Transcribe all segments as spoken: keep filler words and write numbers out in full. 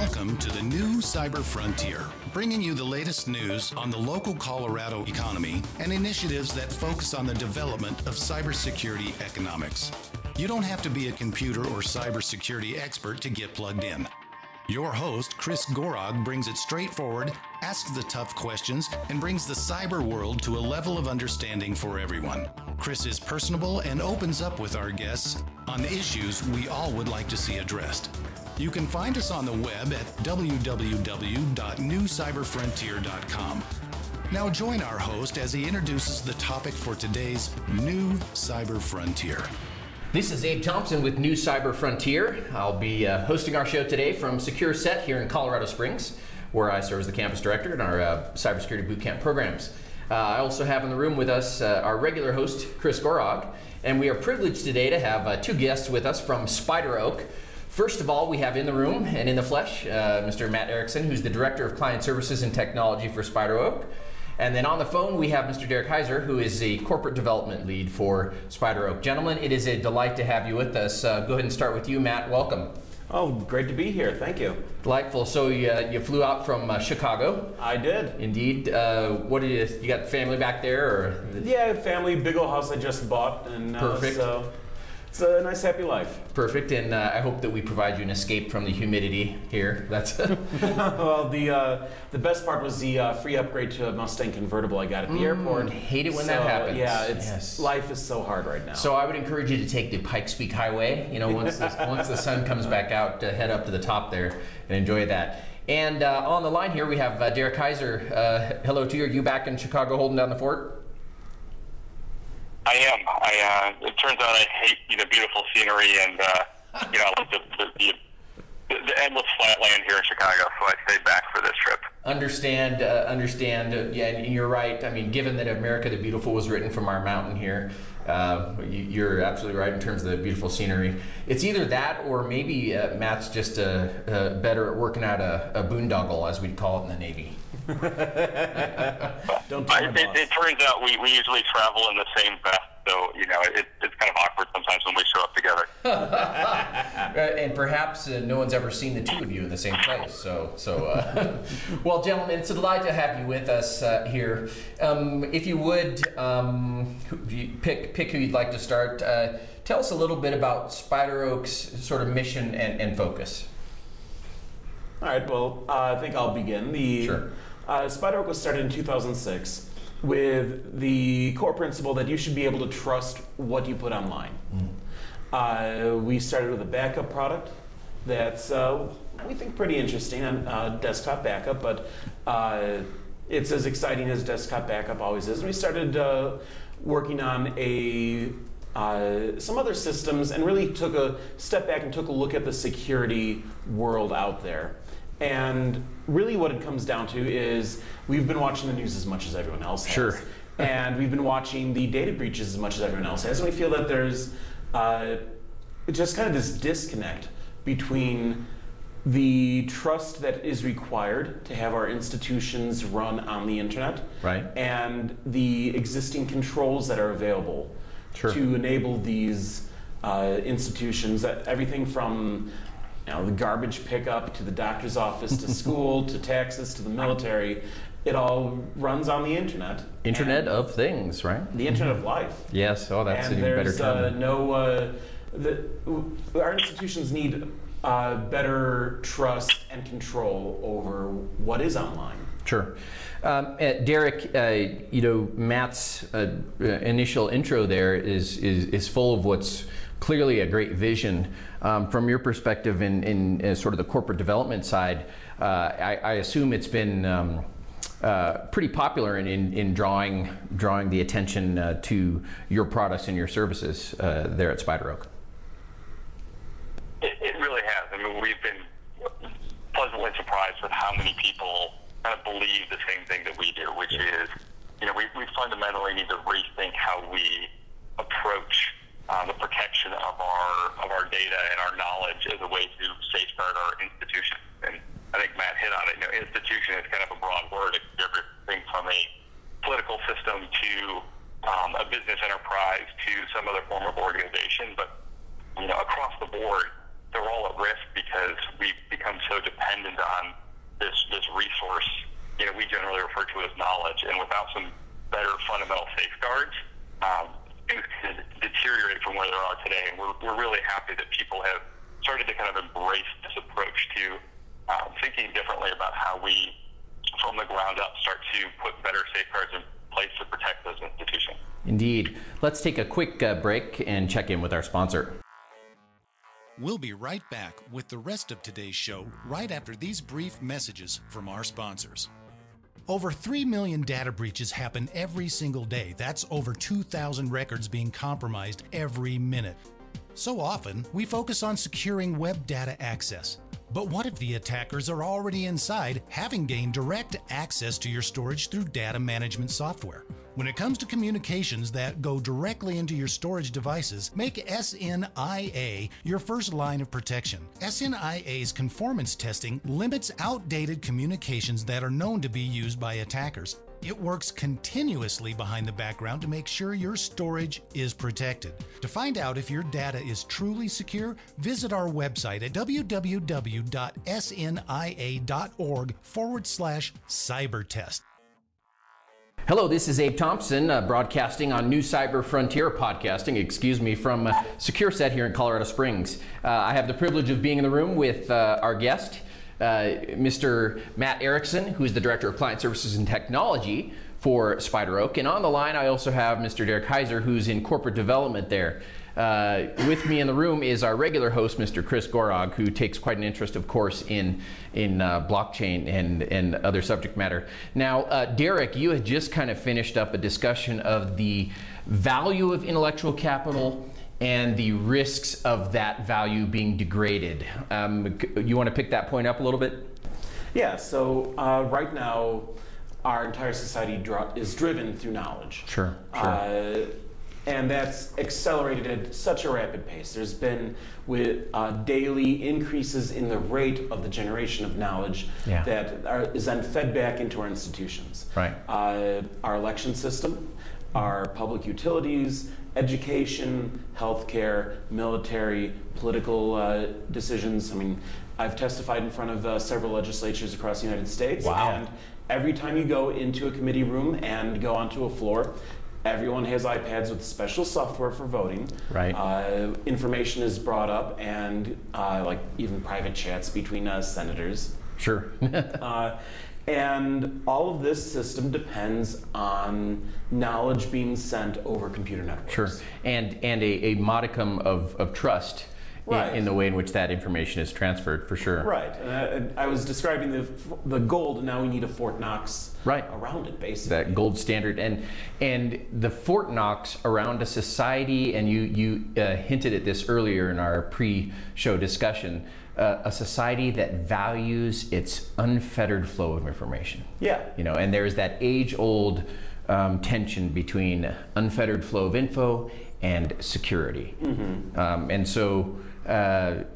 Welcome to the new Cyber Frontier, bringing you the latest news on the local Colorado economy and initiatives that focus on the development of cybersecurity economics. You don't have to be a computer or cybersecurity expert to get plugged in. Your host, Chris Gorog, brings it straightforward, asks the tough questions, and brings the cyber world to a level of understanding for everyone. Chris is personable and opens up with our guests on the issues we all would like to see addressed. You can find us on the web at w w w dot new cyber frontier dot com. Now join our host as he introduces the topic for today's new Cyber Frontier. This is Abe Thompson with New Cyber Frontier. I'll be uh, hosting our show today from Secure Set here in Colorado Springs, where I serve as the campus director in our uh, cybersecurity bootcamp programs. Uh, I also have in the room with us uh, our regular host, Chris Gorog, and we are privileged today to have uh, two guests with us from Spider Oak. First of all, we have in the room and in the flesh, uh, Mister Matt Erickson, who's the Director of Client Services and Technology for Spider Oak. And then on the phone, we have Mister Derek Heiser, who is the Corporate Development Lead for Spider Oak. Gentlemen, it is a delight to have you with us. Uh, go ahead and start with you, Matt. Welcome. Oh, great to be here. Thank you. Delightful. So you, uh, you flew out from uh, Chicago. I did. Indeed. Uh, what did you, you got family back there? Or? Yeah, family, big old house I just bought. And, uh, Perfect. So it's a nice, happy life. Perfect, and uh, I hope that we provide you an escape from the humidity here. That's well, the uh, the best part was the uh, free upgrade to a Mustang convertible I got at the mm, airport. Hate it when so, that happens. Yeah, it's yes. Life is so hard right now. So I would encourage you to take the Pikes Peak Highway. You know, once the, once the sun comes back out, uh, head up to the top there and enjoy that. And uh, on the line here we have uh, Derek Heiser. Uh, hello to you. Are you back in Chicago holding down the fort? I am. I, uh, it turns out I hate, you know, beautiful scenery and, uh, you know, the, the, the, the endless flat land here in Chicago, so I stayed back for this trip. Understand, uh, understand. Uh, yeah, and you're right. I mean, given that America the Beautiful was written from our mountain here, uh, you, you're absolutely right in terms of the beautiful scenery. It's either that or maybe uh, Matt's just uh, uh, better at working out a, a boondoggle, as we'd call it in the Navy. Don't tell I, it, it turns out we, we usually travel in the same vest, so you know it, it's kind of awkward sometimes when we show up together. And perhaps uh, no one's ever seen the two of you in the same place. So, so uh, well, gentlemen, it's a delight to have you with us uh, here. Um, if you would um, pick pick who you'd like to start, uh, tell us a little bit about Spider Oak's sort of mission and, and focus. All right. Well, uh, I think I'll begin. The Sure. Uh, Spider Oak was started in two thousand six with the core principle that you should be able to trust what you put online. Mm. Uh, we started with a backup product that's, uh, we think, pretty interesting on uh, desktop backup, but uh, it's as exciting as desktop backup always is. And we started uh, working on a Uh, some other systems and really took a step back and took a look at the security world out there. And really what it comes down to is we've been watching the news as much as everyone else has. Sure. And we've been watching the data breaches as much as everyone else has. And we feel that there's uh, just kind of this disconnect between the trust that is required to have our institutions run on the internet, right, and the existing controls that are available. Sure. To enable these uh, institutions, that everything from you know, the garbage pickup to the doctor's office to school to taxes to the military, it all runs on the internet. Internet of Things, right? The Internet of Life. Yes, oh, that's and an even better term. Uh, no, uh, the, our institutions need uh, better trust and control over what is online. Sure. Um, uh, Derek, uh, you know, Matt's uh, uh, initial intro there is, is is full of what's clearly a great vision. Um, from your perspective in, in, in sort of the corporate development side, uh, I, I assume it's been um, uh, pretty popular in, in, in drawing drawing the attention uh, to your products and your services uh, there at Spider Oak. It, it really has. I mean, we've been pleasantly surprised with how many people kind of believe the same thing that we do, which is, you know, we, we fundamentally need to rethink how we approach uh, the protection of our of our data and our knowledge as a way to safeguard our institutions. And I think Matt hit on it. You know, institution is kind of a broad word. It could be everything from a political system to um, a business enterprise to some other form of organization. But you know, across the board, they're all at risk because we've become so dependent on this this resource, you know, we generally refer to as knowledge. And without some better fundamental safeguards, um, things could deteriorate from where they are today. And we're, we're really happy that people have started to kind of embrace this approach to um, thinking differently about how we, from the ground up, start to put better safeguards in place to protect those institutions. Indeed. Let's take a quick uh, break and check in with our sponsor. We'll be right back with the rest of today's show right after these brief messages from our sponsors. Over three million data breaches happen every single day. That's over two thousand records being compromised every minute. So often, we focus on securing web data access. But what if the attackers are already inside, having gained direct access to your storage through data management software? When it comes to communications that go directly into your storage devices, make S N I A your first line of protection. S N I A's conformance testing limits outdated communications that are known to be used by attackers. It works continuously behind the background to make sure your storage is protected. To find out if your data is truly secure, visit our website at www.snia.org forward slash cybertest. Hello, this is Abe Thompson, uh, broadcasting on New Cyber Frontier podcasting, excuse me, from uh, SecureSet here in Colorado Springs. Uh, I have the privilege of being in the room with uh, our guest, uh, Mister Matt Erickson, who is the Director of Client Services and Technology for Spider Oak. And on the line, I also have Mister Derek Heiser, who's in corporate development there. Uh, with me in the room is our regular host, Mister Chris Gorog, who takes quite an interest, of course, in in uh, blockchain and, and other subject matter. Now, uh, Derek, you had just kind of finished up a discussion of the value of intellectual capital and the risks of that value being degraded. Um, you want to pick that point up a little bit? Yeah, so uh, right now, our entire society dr- is driven through knowledge. Sure, sure. Uh, And that's accelerated at such a rapid pace. There's been with uh, daily increases in the rate of the generation of knowledge Yeah. that are, is then fed back into our institutions. Right. Uh, our election system, our public utilities, education, healthcare, military, political uh, decisions. I mean, I've testified in front of uh, several legislatures across the United States. Wow. And every time you go into a committee room and go onto a floor, everyone has iPads with special software for voting. Right. Uh, information is brought up, and uh, like even private chats between uh, senators. Sure. uh, and all of this system depends on knowledge being sent over computer networks. Sure. And and a, a modicum of, of trust Right. in, in the way in which that information is transferred, for sure. Right. And I, I was describing the the gold, and now we need a Fort Knox Right. around it, basically. That gold standard, and and the Fort Knox around a society, and you you uh, hinted at this earlier in our pre-show discussion, uh, a society that values its unfettered flow of information. Yeah. You know, and there's that age-old um, tension between unfettered flow of info and security, Mm-hmm. um, and so. Uh,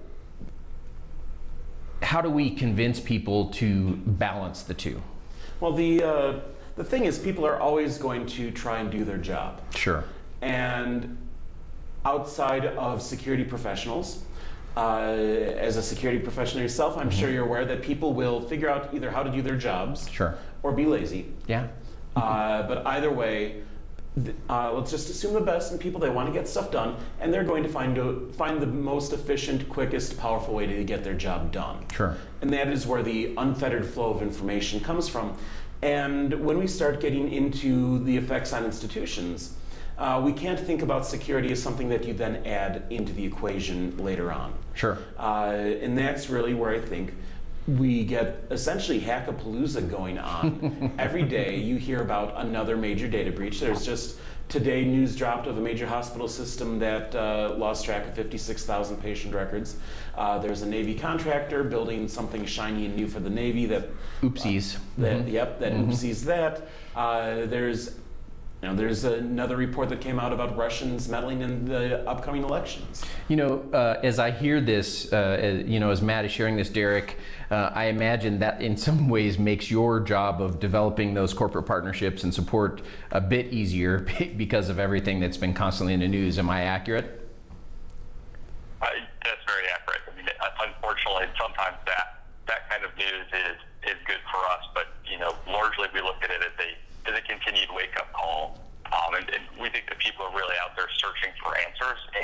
how do we convince people to balance the two? Well, the uh, the thing is, people are always going to try and do their job. Sure. And outside of security professionals, uh, as a security professional yourself, I'm Mm-hmm. sure you're aware that people will figure out either how to do their jobs Sure. or be lazy. Yeah. Uh, but either way, th- uh, let's just assume the best in people. They want to get stuff done, and they're going to find to find the most efficient, quickest, powerful way to get their job done. Sure. And that is where the unfettered flow of information comes from. And when we start getting into the effects on institutions, uh, we can't think about security as something that you then add into the equation later on. Sure. Uh, and that's really where I think we get essentially hackapalooza going on. Every day you hear about another major data breach. There's just today news dropped of a major hospital system that uh, lost track of fifty-six thousand patient records. Uh, there's a Navy contractor building something shiny and new for the Navy that Oopsies. Uh, that, Mhm. Yep, that Mhm. oopsies that. Uh, there's You know, there's another report that came out about Russians meddling in the upcoming elections. You know, uh, as I hear this, uh, as, you know, as Matt is sharing this, Derek, uh, I imagine that in some ways makes your job of developing those corporate partnerships and support a bit easier because of everything that's been constantly in the news. Am I accurate? Uh, that's very accurate. I mean,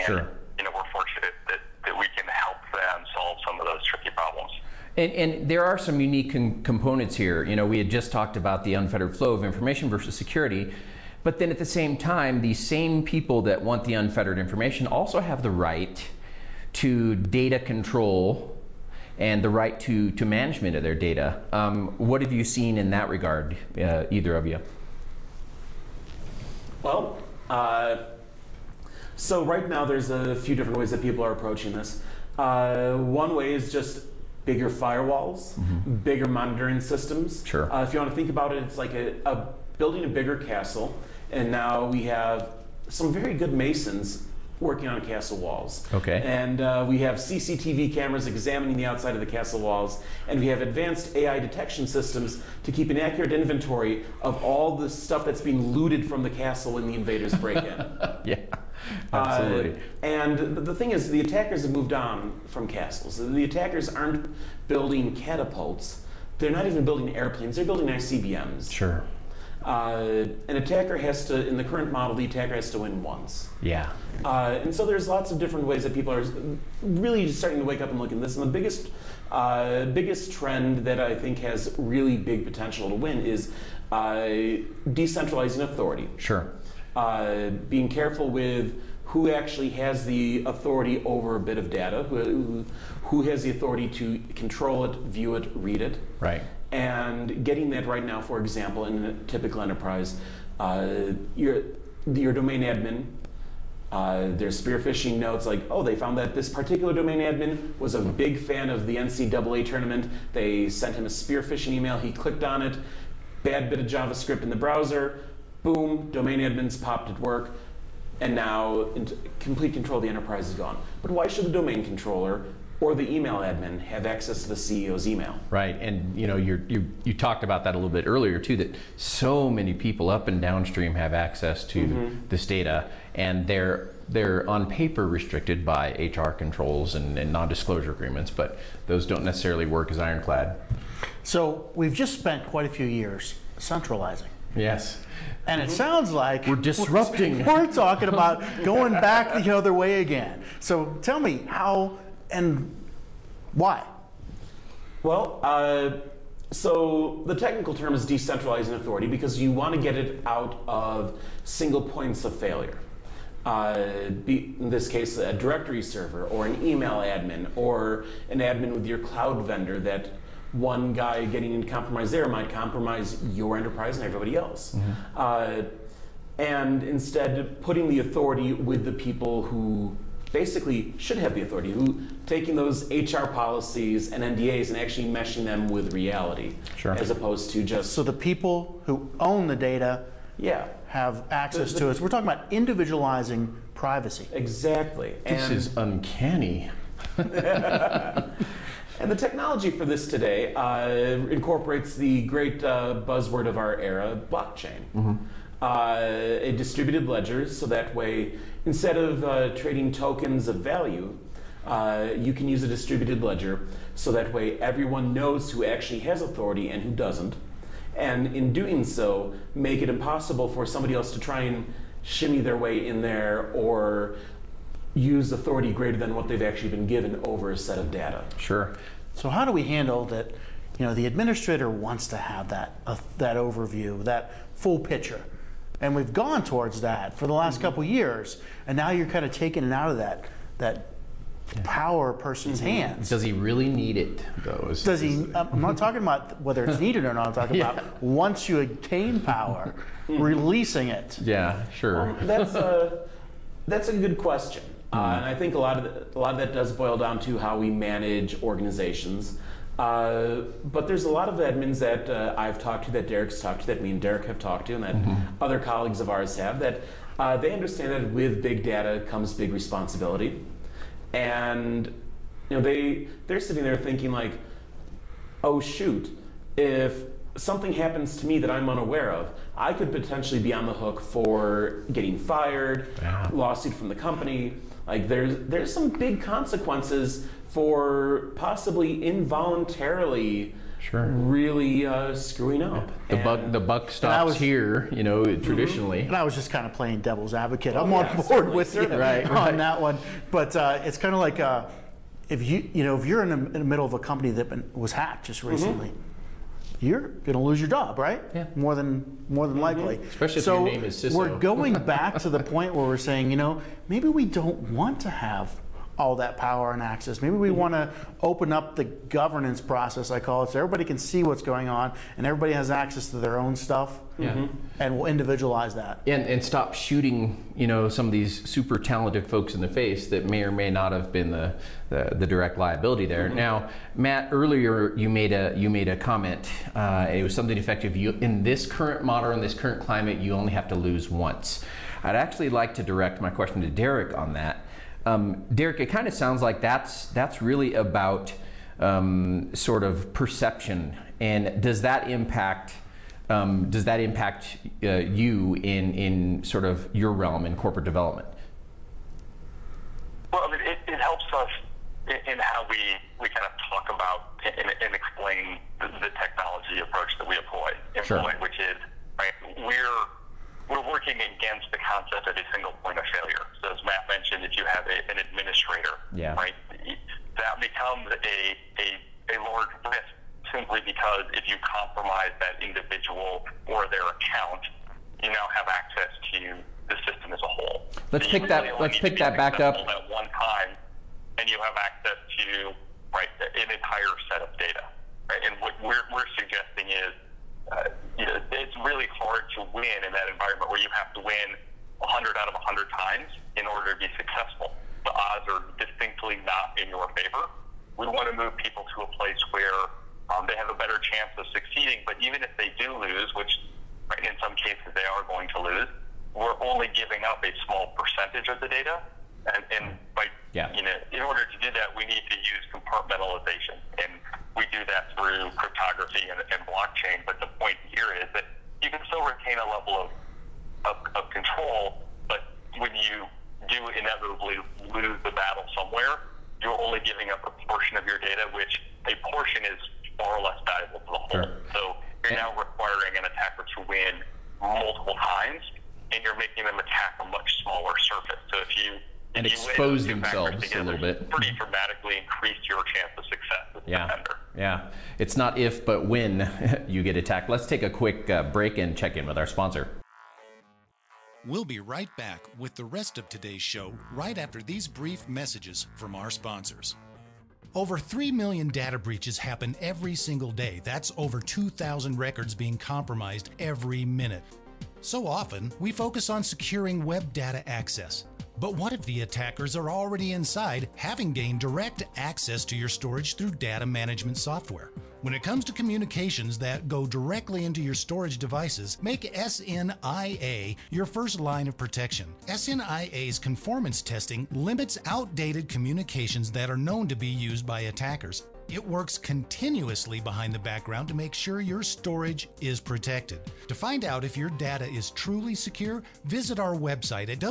And, Sure. you know, we're fortunate that, that we can help them solve some of those tricky problems. And, and there are some unique con- components here. You know, we had just talked about the unfettered flow of information versus security, but then at the same time, these same people that want the unfettered information also have the right to data control and the right to, to management of their data. Um, what have you seen in that regard, uh, either of you? Well, uh, so right now there's a few different ways that people are approaching this. Uh, one way is just bigger firewalls, mm-hmm. bigger monitoring systems. Sure. Uh, if you want to think about it, it's like a, a building a bigger castle, and now we have some very good masons working on castle walls. Okay. And uh, we have C C T V cameras examining the outside of the castle walls, and we have advanced A I detection systems to keep an accurate inventory of all the stuff that's being looted from the castle when the invaders break in. Yeah, absolutely. Uh, and the, the thing is, the attackers have moved on from castles. The attackers aren't building catapults. They're not even building airplanes. They're building I C B Ms. Sure. Uh, an attacker has to, in the current model, the attacker has to win once. Yeah. Uh, and so there's lots of different ways that people are really starting to wake up and look at this. And the biggest, uh, biggest trend that I think has really big potential to win is uh, decentralizing authority. Sure. Uh, being careful with who actually has the authority over a bit of data, who, who has the authority to control it, view it, read it. Right. And getting that right now, for example, in a typical enterprise, uh, your, your domain admin, uh, there's spear phishing notes like, oh, they found that this particular domain admin was a big fan of the N C double A tournament. They sent him a spear phishing email. He clicked on it. Bad bit of JavaScript in the browser. Boom, domain admin's popped at work. And now complete control of the enterprise is gone. But why should the domain controller or the email admin have access to the C E O's email? Right, and you know, you're, you you talked about that a little bit earlier too. That so many people up and downstream have access to mm-hmm. this data, and they're they're on paper restricted by H R controls and, and non-disclosure agreements, but those don't necessarily work as ironclad. So we've just spent quite a few years centralizing. Yes. And it sounds like we're disrupting. We're, we're talking about going back the other way again. So tell me how and why? Well, uh, so the technical term is decentralizing authority because you want to get it out of single points of failure. Uh, be, in this case, a directory server or an email admin or an admin with your cloud vendor that one guy getting into compromise there might compromise your enterprise and everybody else. Mm-hmm. Uh, and instead, putting the authority with the people who basically should have the authority, who taking those H R policies and N D As and actually meshing them with reality, sure. as opposed to just... So the people who own the data yeah. have access the, the, to it. So we're talking about individualizing privacy. Exactly. This and, is uncanny. And the technology for this today uh, incorporates the great uh, buzzword of our era, blockchain. Mm-hmm. Uh, a distributed ledger, so that way, instead of uh, trading tokens of value, uh, you can use a distributed ledger, so that way everyone knows who actually has authority and who doesn't. And in doing so, make it impossible for somebody else to try and shimmy their way in there or use authority greater than what they've actually been given over a set of data. Sure. So how do we handle that? You know, the administrator wants to have that uh, that overview, that full picture, and we've gone towards that for the last mm-hmm. couple of years, and now you're kind of taking it out of that that yeah. power person's mm-hmm. hands. Does he really need it, though? Is, Does he? I'm not talking about whether it's needed or not. I'm talking yeah. about once you attain power, releasing it. Yeah, sure. Well, that's a that's a good question. Uh, and I think a lot of the, a lot of that does boil down to how we manage organizations. Uh, but there's a lot of admins that uh, I've talked to, that Derek's talked to, that me and Derek have talked to, and that mm-hmm. other colleagues of ours have, that uh, they understand that with big data comes big responsibility. And you know, they they're sitting there thinking like, oh shoot, if something happens to me that I'm unaware of, I could potentially be on the hook for getting fired, yeah. lawsuit from the company. Like there's there's some big consequences for possibly involuntarily Sure. really uh, screwing up. The And- buck the buck stops was- here, you know, traditionally. And I was just kind of playing devil's advocate. I'm Oh, on yeah, board certainly, with you certainly. Right, on right. that one. But uh, it's kind of like uh, if you you know if you're in the, in the middle of a company that been, was hacked just recently, you're going to lose your job, right? Yeah. More than more than likely. Especially if so your name is CISO. we're going back to the point where we're saying, you know, maybe we don't want to have all that power and access. Maybe we want to open up the governance process, I call it, so everybody can see what's going on and everybody has access to their own stuff. Yeah. And we'll individualize that. And, and stop shooting, you know, some of these super talented folks in the face that may or may not have been the the, the direct liability there. Mm-hmm. Now, Matt, earlier you made a you made a comment. Uh, it was something effective. You in this current model, in this current climate, you only have to lose once. I'd actually like to direct my question to Derek on that. Um, Derek, it kind of sounds like that's that's really about um, sort of perception, and does that impact? Um, does that impact uh, you in, in sort of your realm in corporate development? Well, I mean, it, it helps us in, in how we, we kind of talk about and, and explain the, the technology approach that we employ, employ Sure. which is, right, we're, we're working against the concept of a single point of failure. So as Matt mentioned, if you have a, an administrator, Yeah. right, that becomes a, a, a large risk simply because if you compromise that individual or their account, you now have access to the system as a whole. Let's So you pick that- really only let's need pick to be that back up. successful At one time, and you have access to, right, an entire set of data. Right? And what we're, we're suggesting is, uh, you know, it's really hard to win in that environment where you have to win one hundred out of one hundred times in order to be successful. The odds are distinctly not in your favor. We want to move people to a place where um, they have a better chance of succeeding, but even if they do lose, which right, in some cases they are going to lose, we're only giving up a small percentage of the data. And, and by, Yeah. you know, in order to do that, we need to use compartmentalization. And we do that through cryptography and, and blockchain. But the point here is that you can still retain a level of, of, of control, but when you do inevitably lose the battle somewhere, you're only giving up a portion of your data, which a portion is far less valuable to the whole. Sure. So you're now requiring an attacker to win multiple times, and you're making them attack a much smaller surface. So if you And if you expose weigh those two themselves factors a together, little bit. pretty dramatically increase your chance of success as a Yeah, defender. yeah. It's not if, but when you get attacked. Let's take a quick uh, break and check in with our sponsor. We'll be right back with the rest of today's show right after these brief messages from our sponsors. Over three million data breaches happen every single day. That's over two thousand records being compromised every minute. So often, we focus on securing web data access. But what if the attackers are already inside, having gained direct access to your storage through data management software? When it comes to communications that go directly into your storage devices, make S N I A your first line of protection. S N I A's conformance testing limits outdated communications that are known to be used by attackers. It works continuously behind the background to make sure your storage is protected. To find out if your data is truly secure, visit our website at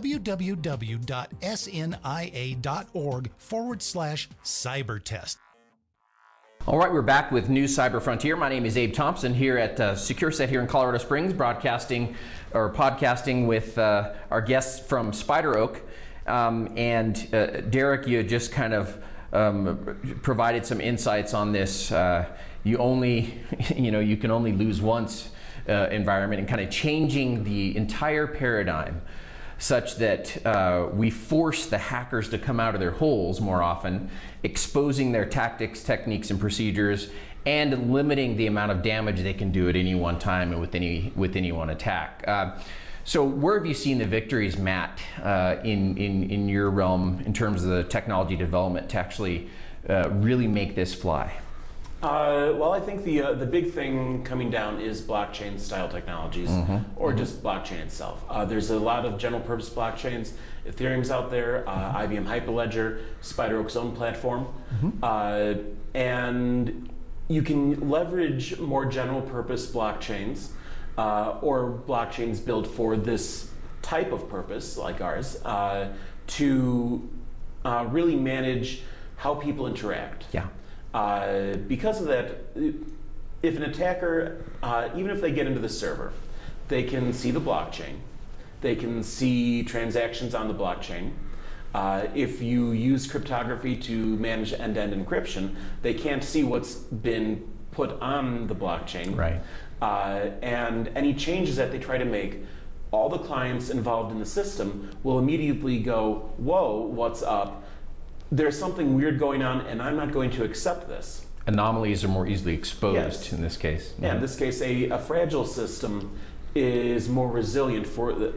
www.snia.org forward slash cybertest. All right, we're back with New Cyber Frontier. My name is Abe Thompson here at uh, SecureSet here in Colorado Springs, broadcasting or podcasting with uh, our guests from Spider Oak. Um, and uh, Derek, you just kind of um, provided some insights on this. Uh, you only, you know, you can only lose once uh, environment, and kind of changing the entire paradigm such that uh, we force the hackers to come out of their holes more often, exposing their tactics, techniques, and procedures, and limiting the amount of damage they can do at any one time and with any with any one attack. Uh, so, where have you seen the victories, Matt, uh, in, in in your realm in terms of the technology development to actually uh, really make this fly? Uh, well, I think the uh, the big thing coming down is blockchain style technologies, Mm-hmm. or mm-hmm. just blockchain itself. Uh, there's a lot of general purpose blockchains. Ethereum's out there, uh, I B M Hyperledger, Spider Oak's own platform, mm-hmm. uh, and you can leverage more general purpose blockchains uh, or blockchains built for this type of purpose, like ours, uh, to uh, really manage how people interact. Yeah. Uh, because of that, if an attacker, uh, even if they get into the server, they can see the blockchain, they can see transactions on the blockchain. Uh, if you use cryptography to manage end-to-end encryption, they can't see what's been put on the blockchain. Right. Uh, and any changes that they try to make, all the clients involved in the system will immediately go, whoa, what's up? There's something weird going on, and I'm not going to accept this. Anomalies are more easily exposed Yes. in this case. Yeah, in this case, a, a fragile system is more resilient for the,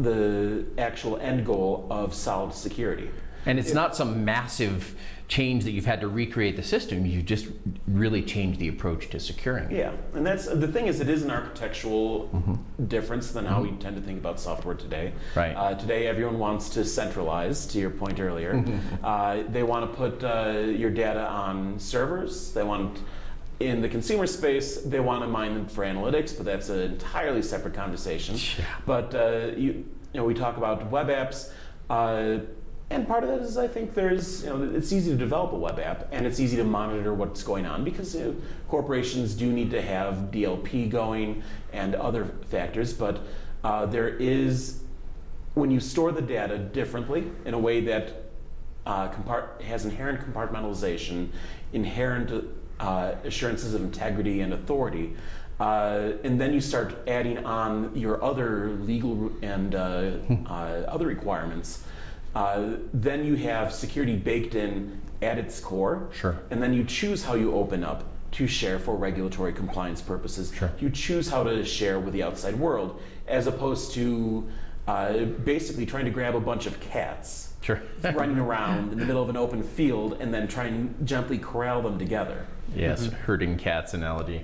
the actual end goal of solid security. And it's not some massive change that you've had to recreate the system. You've just really changed the approach to securing it. Yeah, and that's the thing is it is an architectural mm-hmm. difference than how mm-hmm. we tend to think about software today. Right. Uh, today, everyone wants to centralize, to your point earlier. Mm-hmm. uh, they want to put uh, your data on servers. They want, in the consumer space, they want to mine them for analytics, but that's an entirely separate conversation. Yeah. But uh, you, you know, we talk about web apps. Uh, And part of that is, I think, there's, you know, it's easy to develop a web app, and it's easy to monitor what's going on because you know, corporations do need to have D L P going and other factors. But uh, there is, when you store the data differently in a way that uh, compart- has inherent compartmentalization, inherent uh, assurances of integrity and authority, uh, and then you start adding on your other legal and uh, uh, other requirements. Uh, then you have security baked in at its core. Sure. And then you choose how you open up to share for regulatory compliance purposes. Sure. You choose how to share with the outside world, as opposed to uh, basically trying to grab a bunch of cats Sure. running around in the middle of an open field and then try and gently corral them together. Yes, Mm-hmm. herding cats analogy.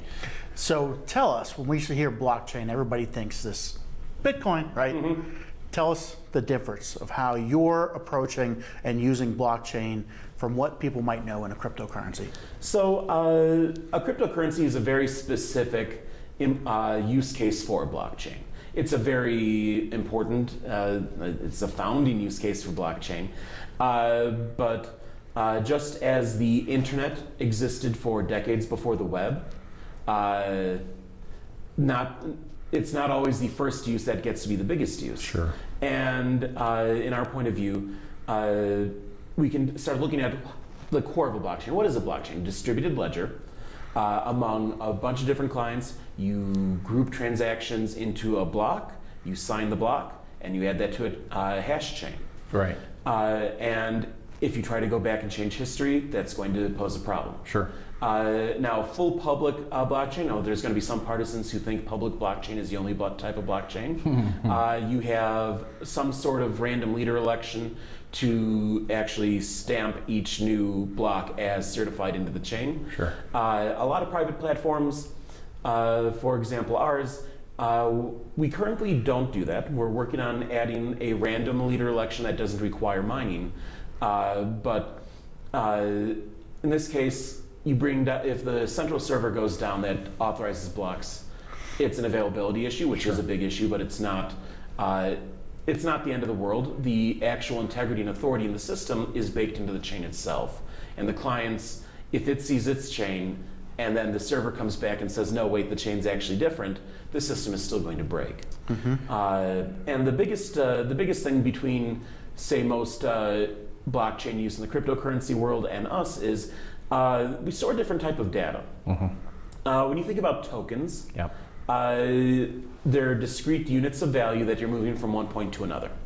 So tell us, when we hear blockchain, everybody thinks this Bitcoin, right? Mm-hmm. Tell us the difference of how you're approaching and using blockchain from what people might know in a cryptocurrency. So uh, a cryptocurrency is a very specific uh, use case for a blockchain. It's a very important, uh, it's a founding use case for blockchain. Uh, but uh, just as the internet existed for decades before the web, uh, not it's not always the first use that gets to be the biggest use. Sure. And uh, in our point of view, uh, we can start looking at the core of a blockchain. What is a blockchain? Distributed ledger uh, among a bunch of different clients. You group transactions into a block, you sign the block, and you add that to a uh, hash chain. Right. Uh, and if you try to go back and change history, that's going to pose a problem. Sure. Uh, now, full public uh, blockchain, oh, there's going to be some partisans who think public blockchain is the only type of blockchain. uh, you have some sort of random leader election to actually stamp each new block as certified into the chain. Sure. Uh, a lot of private platforms, uh, for example ours, uh, we currently don't do that. We're working on adding a random leader election that doesn't require mining. Uh, but uh, in this case, you bring down, if the central server goes down that authorizes blocks, it's an availability issue, which Sure. is a big issue, but it's not uh, it's not the end of the world. The actual integrity and authority in the system is baked into the chain itself. And the clients, if it sees its chain, and then the server comes back and says, no, wait, the chain's actually different, the system is still going to break. Mm-hmm. Uh, and the biggest, uh, the biggest thing between, say, most uh, blockchain use in the cryptocurrency world and us is Uh, we store a different type of data. Mm-hmm. Uh, when you think about tokens, Yep. uh, they're discrete units of value that you're moving from one point to another.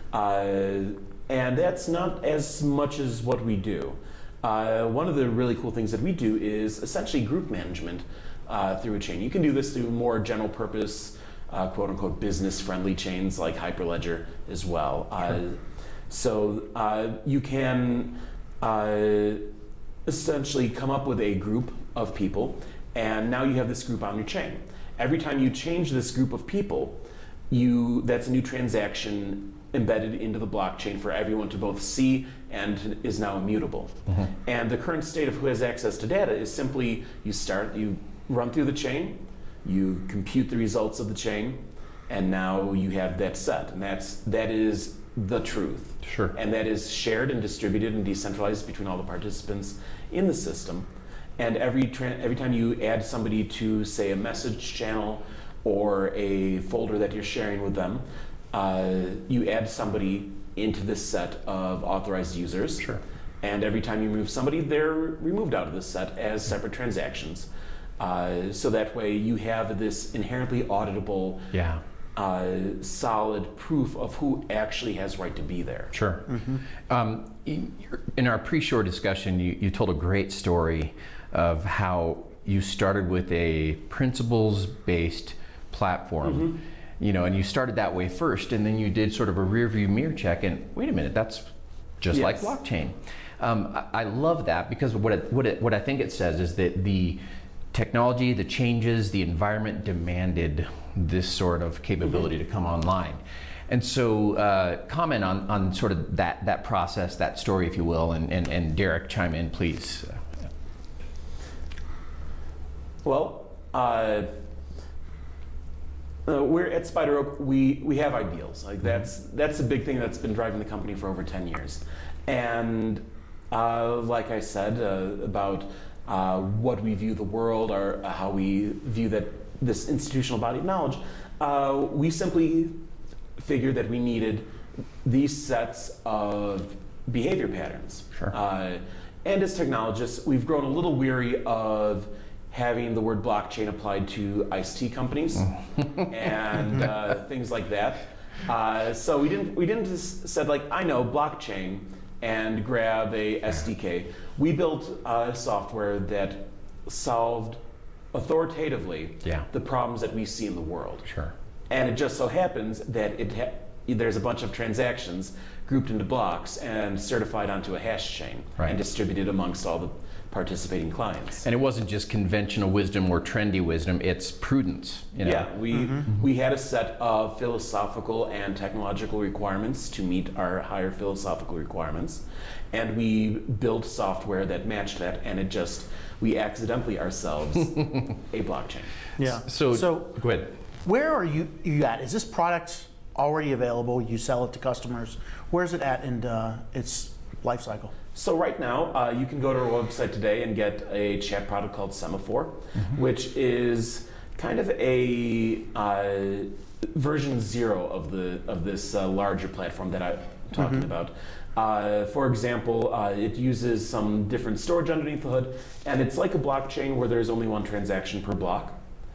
Uh, and that's not as much as what we do. Uh, one of the really cool things that we do is essentially group management uh, through a chain. You can do this through more general purpose, uh, quote unquote, business friendly chains like Hyperledger as well. Sure. Uh, so uh, you can uh, essentially come up with a group of people, and now you have this group on your chain. Every time you change this group of people, you that's a new transaction embedded into the blockchain for everyone to both see and is now immutable. Mm-hmm. And the current state of who has access to data is simply you start, you run through the chain, you compute the results of the chain, and now you have that set. And that's that is the truth. Sure. And that is shared and distributed and decentralized between all the participants in the system. and every tra- every time you add somebody to, say, a message channel or a folder that you're sharing with them, uh, you add somebody into this set of authorized users. Sure. And every time you remove somebody, they're removed out of this set as separate transactions. Uh, so that way you have this inherently auditable, Yeah. uh, solid proof of who actually has right to be there. Sure. Um, in, your- in our pre-show discussion, you, you told a great story of how you started with a principles-based platform, you know, and you started that way first, and then you did sort of a rear view mirror check, and wait a minute, that's just like Yes. blockchain. Um, I, I love that because what it, what it, what I think it says is that the technology, the changes, the environment demanded this sort of capability to come online. And so uh, comment on, on sort of that, that process, that story, if you will, and, and, and Derek, chime in, please. Well, uh, uh, we're at Spider Oak. We we have ideals. Like that's that's a big thing that's been driving the company for over ten years. And uh, like I said uh, about uh, what we view the world, or how we view that this institutional body of knowledge, uh, we simply figured that we needed these sets of behavior patterns. Sure. Uh, and as technologists, we've grown a little weary of having the word blockchain applied to iced tea companies and uh, things like that. Uh, so we didn't we didn't just said like, I know blockchain, and grab a S D K. We built uh, software that solved authoritatively Yeah. the problems that we see in the world. Sure. And it just so happens that it ha- there's a bunch of transactions grouped into blocks and certified onto a hash chain Right. and distributed amongst all the participating clients. And it wasn't just conventional wisdom or trendy wisdom, it's prudence. You know? Yeah, we we had a set of philosophical and technological requirements to meet our higher philosophical requirements, and we built software that matched that, and it just we accidentally ourselves a blockchain. Yeah. So, so go ahead. where are you, you at? Is this product already available? You sell it to customers. Where's it at in uh, its life cycle? So right now, uh, you can go to our website today and get a chat product called Semaphore, mm-hmm. which is kind of a uh, version zero of the of this uh, larger platform that I'm talking mm-hmm. about. Uh, for example, uh, it uses some different storage underneath the hood, and it's like a blockchain where there's only one transaction per block.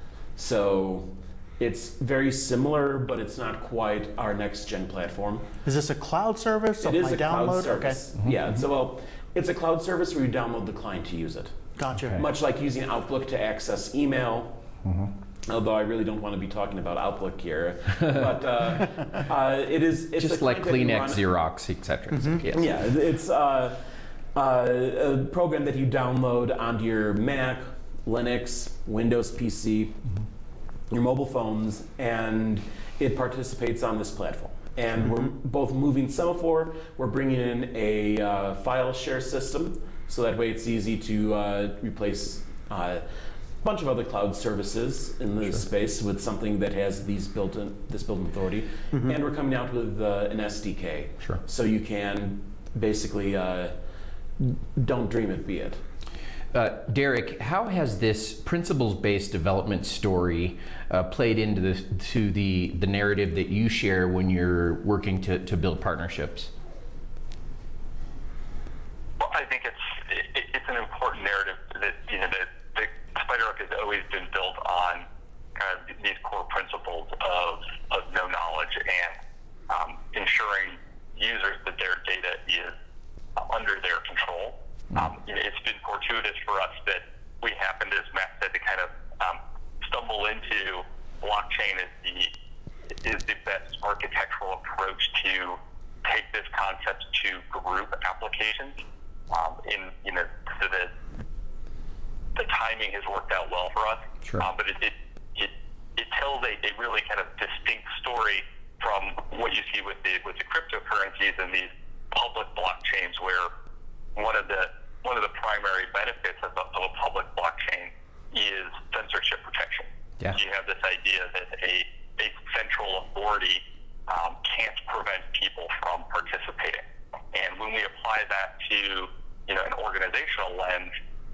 So it's very similar, but it's not quite our next gen platform. Is this a cloud service? It is I a download? cloud service. Okay. Yeah, so well, it's a cloud service where you download the client to use it. Gotcha. Okay. Much like using Outlook to access email. Mm-hmm. Although I really don't want to be talking about Outlook here, but uh, uh, it is it's just a like client that you Kleenex, run- Xerox, et cetera. Mm-hmm. Yes. Yeah, it's uh, uh, a program that you download onto your Mac, Linux, Windows P C, mm-hmm. your mobile phones, and it participates on this platform. And mm-hmm. we're both moving Semaphore, we're bringing in a uh, file share system, so that way it's easy to uh, replace uh, a bunch of other cloud services in the Sure. space with something that has these built-in, this built-in authority. Mm-hmm. And we're coming out with uh, an S D K, Sure. so you can basically uh, don't dream it, be it. Uh, Derek, how has this principles-based development story uh, played into the to the the narrative that you share when you're working to, to build partnerships? Well, I think it's it, it's an important narrative that you know that, that Spider Oak has always been built on kind of these core principles of of no knowledge and um, ensuring users that their data is under their control. Um, you know, it's been fortuitous for us that we happened, as Matt said, to kind of um, stumble into blockchain as the is the best architectural approach to take this concept to group applications. Um, in you know, so that the timing has worked out well for us. Sure. Um, but it it it, it tells a, a really kind of distinct story from what you see with the with the cryptocurrencies and these public blockchains, where one of the one of the primary benefits of a, of a public blockchain is censorship protection. Yeah. You have this idea that a, a central authority um, can't prevent people from participating. And when we apply that to you know an organizational lens,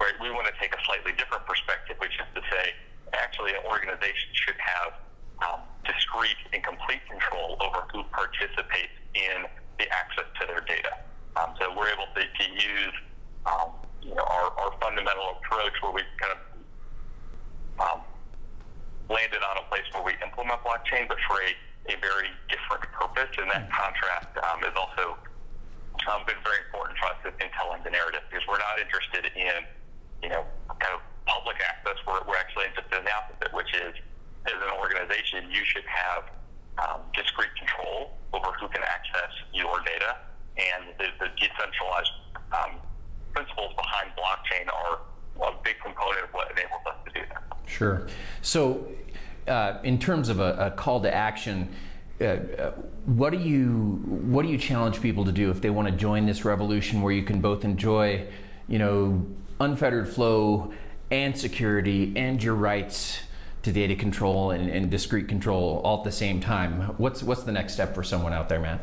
right? We want to take a slightly different perspective, which is to say, actually, an organization should have um, discrete and complete control over who participates in the access to their data. Um, so we're able to, to use um, you know, our, our fundamental approach where we kind of um, landed on a place where we implement blockchain, but for a, a very different purpose. And that contrast um, has also um, been very important for us in telling the narrative, because we're not interested in, you know, kind of public access. We're, we're actually interested in the opposite, which is, as an organization, you should have um, discrete control over who can access your data, and the, the decentralized um, principles behind blockchain are a big component of what enables us to do that. Sure. So, uh, in terms of a, a call to action, uh, uh, what do you what do you challenge people to do if they want to join this revolution, where you can both enjoy, you know, unfettered flow and security and your rights to data control and, and discrete control all at the same time? What's what's the next step for someone out there, Matt?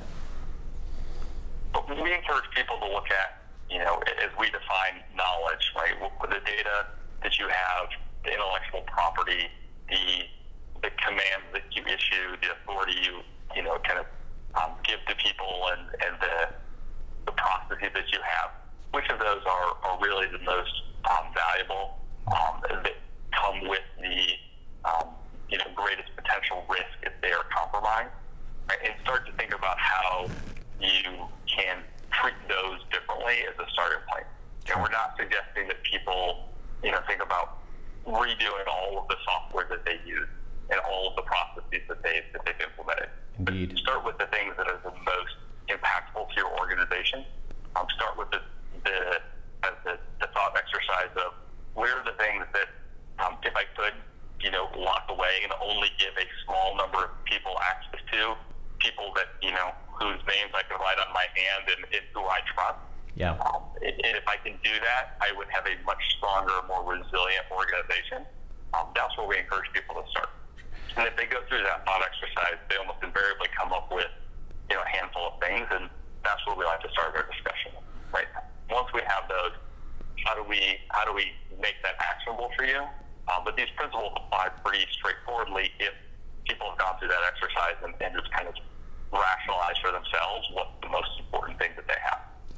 We encourage people to look at, you know, as we define knowledge, right? With the data that you have, the intellectual property, the the commands that you issue, the authority you, you know, kind of um, give to people, and, and the the processes that you have. Which of those are, are really the most um, valuable, um, that come with the um, you know, greatest potential risk if they are compromised, right? And start to think about how you can treat those differently as a starting point. And we're not suggesting that people, you know, think about redoing all of the software that they use and all of the processes that they've, that they've implemented. Indeed. But start with the things that are the most impactful to your organization. Um, start with the the, uh, the the thought exercise of, where are the things that, um, if I could, you know, lock away and only give a small number of people access to, people that, you know, whose names I can write on my hand and, and who I trust. Yeah. Um, and if I can do that, I would have a much stronger, more resilient organization. Um, that's where we encourage people to start. And if they go through that thought exercise, they almost invariably come up with, you know, a handful of things, and that's where we like to start our discussion. Right. Once we have those, how do we how do we make that actionable for you? Um, but these principles apply pretty straightforwardly if people have gone through that exercise and, and just kind of rationalize for themselves what's the most important thing that they have.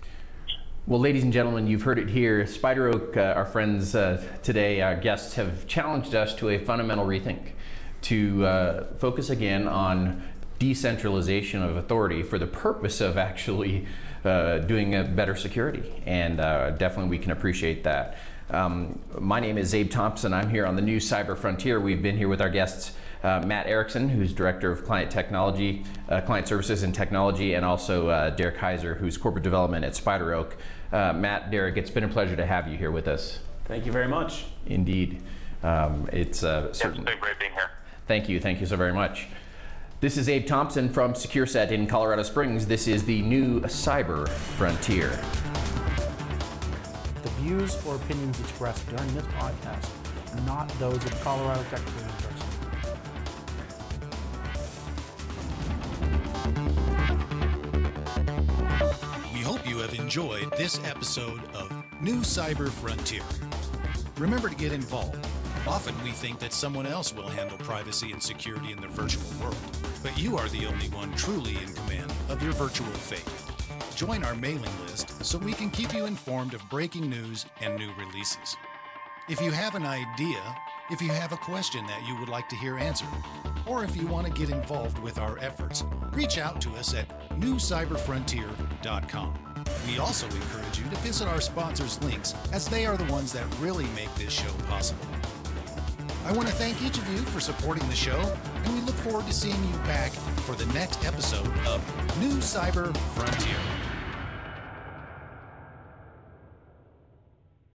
Well, ladies and gentlemen, you've heard it here. Spider Oak, uh, our friends uh, today, our guests, have challenged us to a fundamental rethink, to uh, focus again on decentralization of authority for the purpose of actually uh, doing a better security. And uh, definitely we can appreciate that. Um, my name is Zabe Thompson. I'm here on the new Cyber Frontier. We've been here with our guests, uh, Matt Erickson, who's Director of Client Technology, uh, Client Services and Technology, and also uh, Derek Heiser, who's Corporate Development at Spider Oak. Uh, Matt, Derek, it's been a pleasure to have you here with us. Thank you very much. Indeed. Um, it's uh, certain... It's been great being here. Thank you. Thank you so very much. This is Abe Thompson from SecureSet in Colorado Springs. This is the new Cyber Frontier. The views or opinions expressed during this podcast are not those of Colorado Technical University. We hope you have enjoyed this episode of New Cyber Frontier. Remember to get involved. Often we think that someone else will handle privacy and security in the virtual world, but you are the only one truly in command of your virtual fate. Join our mailing list so we can keep you informed of breaking news and new releases. If you have an idea, if you have a question that you would like to hear answered, or if you want to get involved with our efforts, reach out to us at new cyber frontier dot com. We also encourage you to visit our sponsors' links, as they are the ones that really make this show possible. I want to thank each of you for supporting the show, and we look forward to seeing you back for the next episode of New Cyber Frontier.